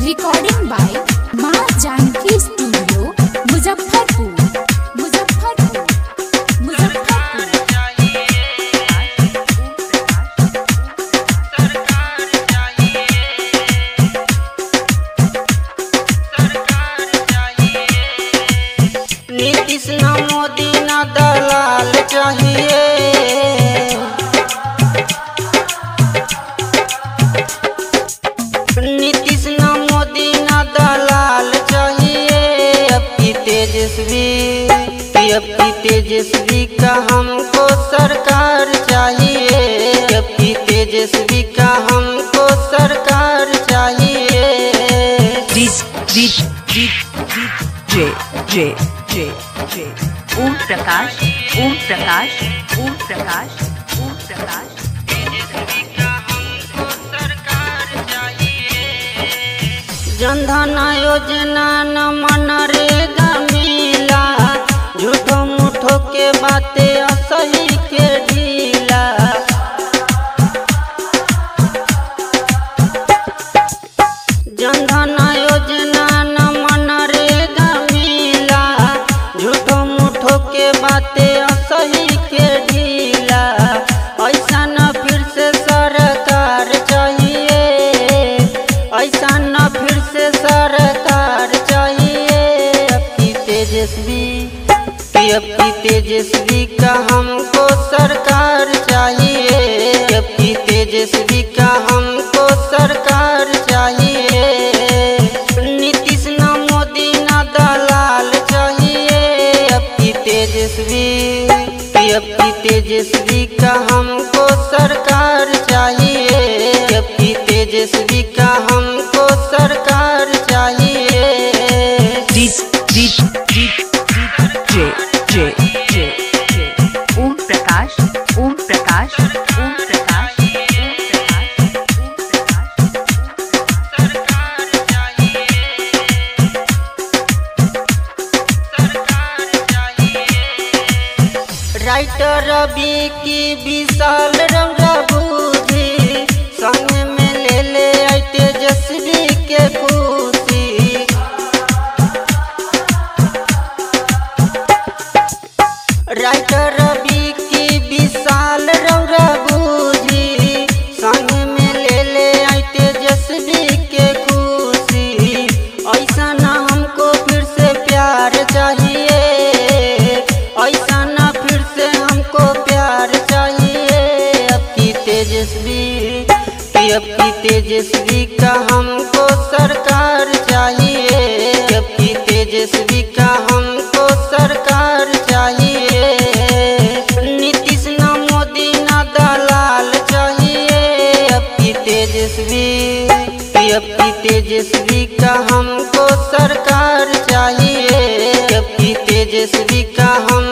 Recording by माँ Janaki studio Muzaffarpur. Nitish न मोदी न दलाल चाहिए। नीतीश न मोदी न दलाल चाहिए। अब की तेजस्वी का हमको सरकार चाहिए। अब की तेजस्वी का हमको सरकार चाहिए। ओम प्रकाश ओम प्रकाश ओम प्रकाश ओम प्रकाश। जनधन योजना न मनरेगा मिला। झूठो मूठो के बातें असही के ढीला। जनधन योजना न मनरेगा मिला। झूठो मूठो के बातें असही के ढीला। ऐसा न फिर से सरकार चाहिए। ऐसा न फिर से सरकार चाहिए। अब की तेजस्वी का हमको सरकार चाहिए। अब की तेजस्वी का हमको सरकार चाहिए। नीतीश न मोदी न दलाल चाहिए। अब की तेजस्वी का हमको सरकार चाहिए। अब की तेजस्वी का हमको सरकार चाहिए। ओम प्रकाश ओम प्रकाश ओम प्रकाश राइटर रवि की विशाल रंगा बूझी। संग में ले आई तेजस्वी के खुशी। राइटर रवि की विशाल रंगा बूझी। संग में ले आई तेजस्वी के खुशी। ऐसा न हमको फिर से प्यार चाहिए। ऐसा न फिर से हमको प्यार चाहिए। अब की तेजस्वी का हमको सरकार चाहिए। अब की तेजस्वी का हमको सरकार चाहिए। नीतीश न मोदी न दलाल चाहिए। अब की तेजस्वी का हमको सरकार चाहिए। अब की तेजस्वी का हम